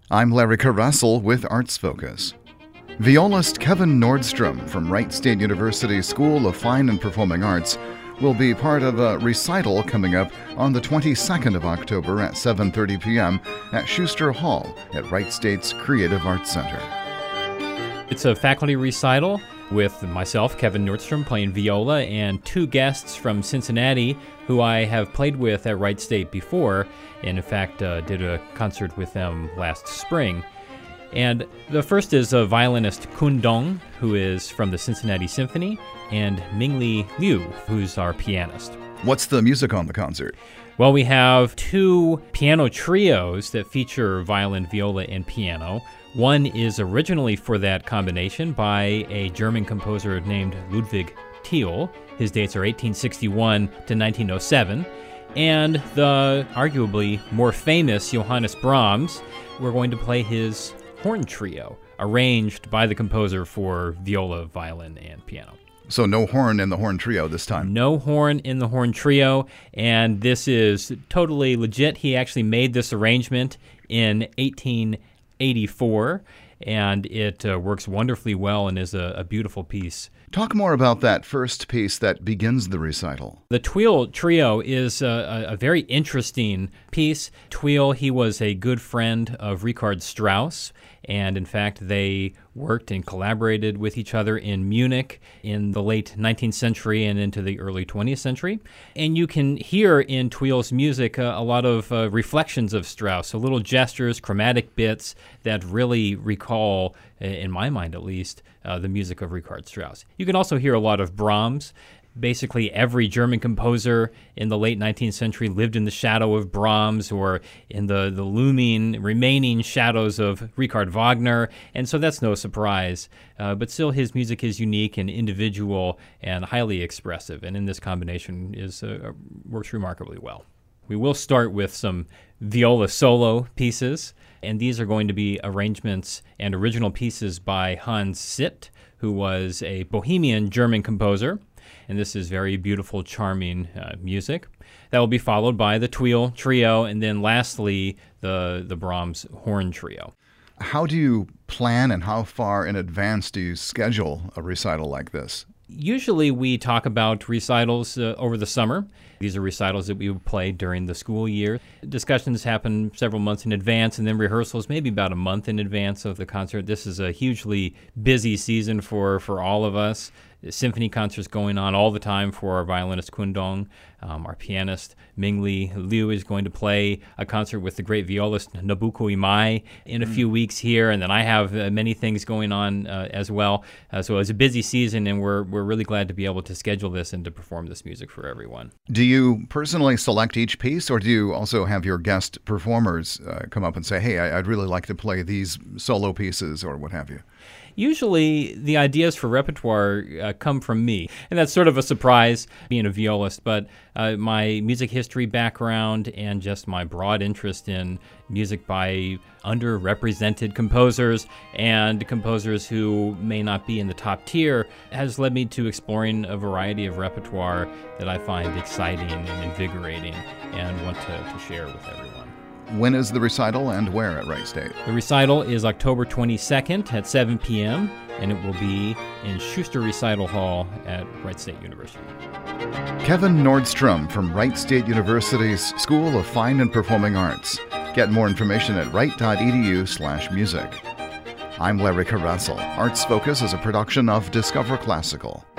I'm Larry Russell with Arts Focus. Violist Kevin Nordstrom from Wright State University School of Fine and Performing Arts will be part of a recital coming up on the 22nd of October at 7:30 p.m. at Schuster Hall at Wright State's Creative Arts Center. It's a faculty recital with myself, Kevin Nordstrom, playing viola, and two guests from Cincinnati who I have played with at Wright State before, and in fact did a concert with them last spring. And the first is a violinist, Kun Dong, who is from the Cincinnati Symphony, and Mingli Liu, who's our pianist. What's the music on the concert? Well, we have two piano trios that feature violin, viola, and piano. One is originally for that combination by a German composer named Ludwig Thiel. His dates are 1861 to 1907. And the arguably more famous Johannes Brahms, we're going to play his horn trio, arranged by the composer for viola, violin, and piano. So no horn in the horn trio this time? No horn in the horn trio, and this is totally legit. He actually made this arrangement in 1884, and it works wonderfully well and is a beautiful piece. Talk more about that first piece that begins the recital. The Thiel Trio is a very interesting piece. Thiel, he was a good friend of Richard Strauss, and in fact they worked and collaborated with each other in Munich in the late 19th century and into the early 20th century. And you can hear in Thiel's music a lot of reflections of Strauss, so little gestures, chromatic bits that really recall, in my mind at least, the music of Richard Strauss. You can also hear a lot of Brahms. Basically, every German composer in the late 19th century lived in the shadow of Brahms or in the looming remaining shadows of Richard Wagner, and so that's no surprise. But still, his music is unique and individual and highly expressive, and in this combination works remarkably well. We will start with some viola solo pieces, and these are going to be arrangements and original pieces by Hans Sitt, who was a Bohemian German composer. And this is very beautiful, charming music. That will be followed by the Thiel Trio, and then lastly, the Brahms Horn Trio. How do you plan and how far in advance do you schedule a recital like this? Usually we talk about recitals over the summer. These are recitals that we would play during the school year. Discussions happen several months in advance, and then rehearsals maybe about a month in advance of the concert. This is a hugely busy season for all of us. Symphony concerts going on all the time for our violinist Kun Dong. Our pianist Mingli Liu is going to play a concert with the great violist Nobuko Imai in a few weeks here, and then I have many things going on as well. So it's a busy season, and we're really glad to be able to schedule this and to perform this music for everyone. Do you personally select each piece, or do you also have your guest performers come up and say, hey, I'd really like to play these solo pieces or what have you? Usually the ideas for repertoire come from me, and that's sort of a surprise being a violist, but my music history background and just my broad interest in music by underrepresented composers and composers who may not be in the top tier has led me to exploring a variety of repertoire that I find exciting and invigorating and want to share with everyone. When is the recital and where at Wright State? The recital is October 22nd at 7 p.m., and it will be in Schuster Recital Hall at Wright State University. Kevin Nordstrom from Wright State University's School of Fine and Performing Arts. Get more information at wright.edu/music. I'm Larry Russell. Arts Focus is a production of Discover Classical.